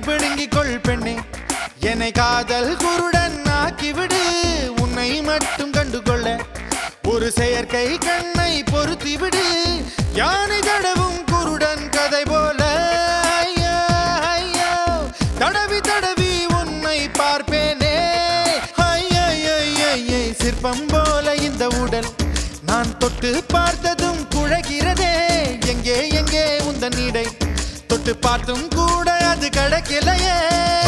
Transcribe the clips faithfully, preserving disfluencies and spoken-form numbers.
பிடுங்கிக் கொள் பெண்ணே என்னை காதல் குருடன் ஆக்கிவிடு உன்னை மட்டும் கண்டுகொள்ள ஒரு செயற்கை கண்ணை பொருத்தி விடு யானை தடவும் குருடன் கதை போல ஐயோ ஐயோ தடவி தடவி உன்னை பார்ப்பேனே ஐயை சிற்பம் போல இந்த உடல் நான் தொட்டு பார்த்ததும் குழைகிறதே எங்கே எங்கே உந்தன் இடை தொட்டு பார்த்தும் கூட அது கிடைக்கலையே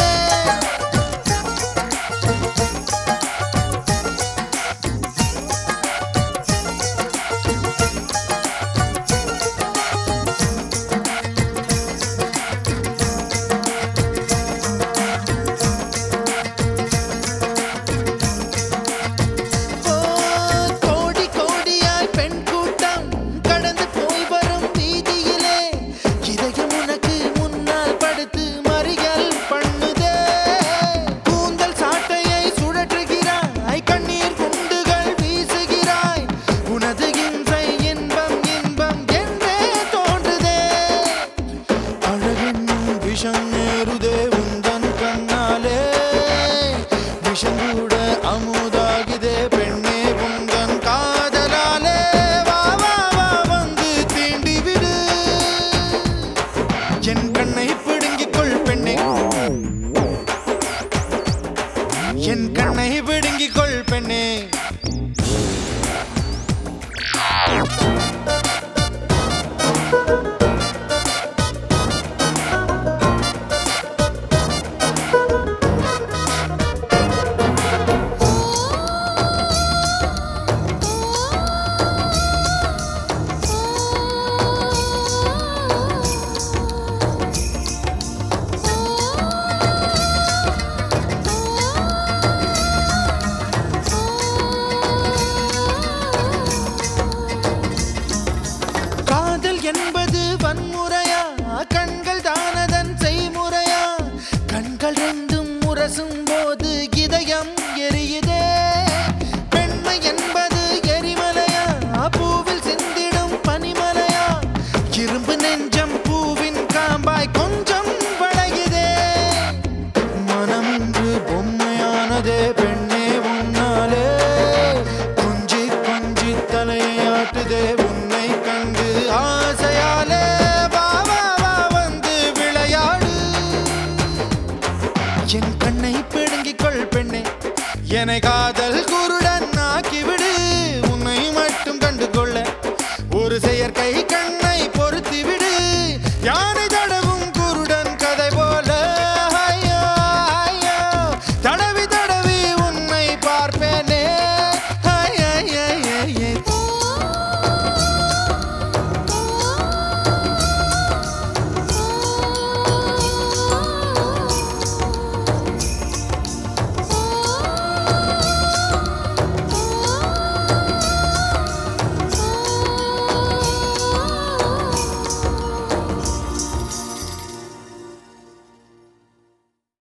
அமுதாகிதே பெண்ணே உந்தன் காதலாலே வா வா வா வந்து தீண்டி விடு என் கண்ணை பிடுங்கிக் கொள் பெண்ணே என் கண்ணை பிடுங்கிக் கொள் பெண்ணே என்பது வன்முறையா கண்கள் தானதன் செய்முறையா கண்கள் ரெண்டும் முரசும் போது இதயம் எரியுதே பெண்மை என்பது எரிமலையா பூவில் சிந்திடும் பனிமலையா இரும்பு நெஞ்சம் பூவின் காம்பாய் கொஞ்சம் வளையுதே மனம் இன்று பொம்மையானதே பெண்ணே உன்னாலே கொஞ்சி கொஞ்சி தலையாட்டுதே உன்னை கண்டு ஆசையாலே வா வா வா வந்து விளையாடு என் கண்ணை பிடுங்கிக் கொள் பெண்ணே என்னை காதல் குருடன்